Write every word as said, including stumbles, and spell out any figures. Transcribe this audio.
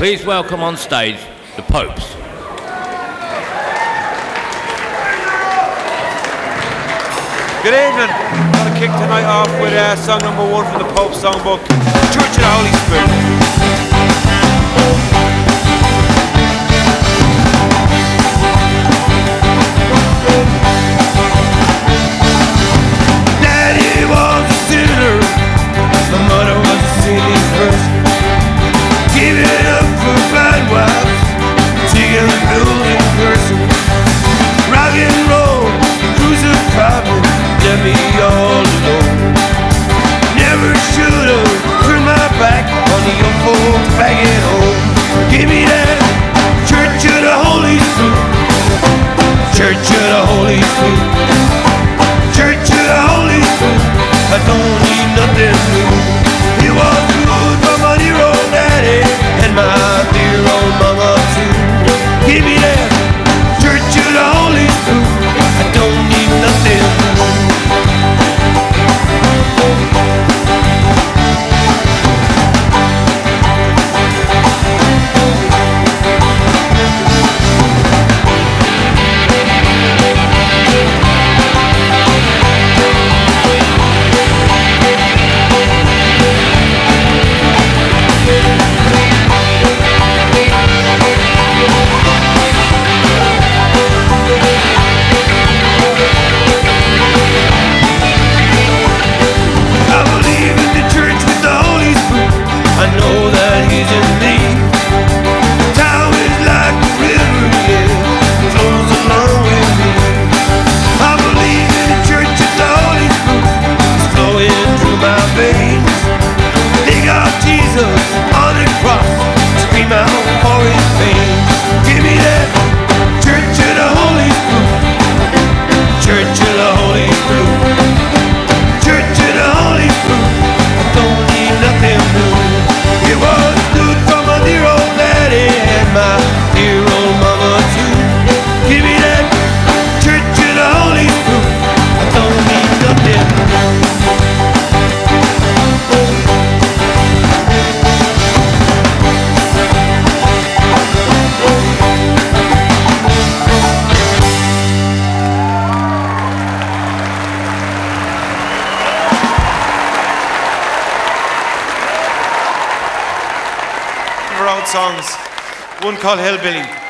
Please welcome on stage the Popes. Good evening. I'm going to kick tonight off with uh, song number one from the Pope Songbook, Church of the Holy Spirit. Daddy was a sinner, my mother was a sinning person. Give it up for blind wives, taking the building person. Rock and roll, crucified me, left me all alone. Never should've turned my back on the young folks back at home. Give me that Church of the Holy Spirit, Church of the Holy Spirit, Church of the Holy Spirit. I don't need nothing new. It was good for my dear old daddy and my dear old mama too. Give me that Church of the Holy Spirit. I don't need nothing new. Songs, one called Hillbilly.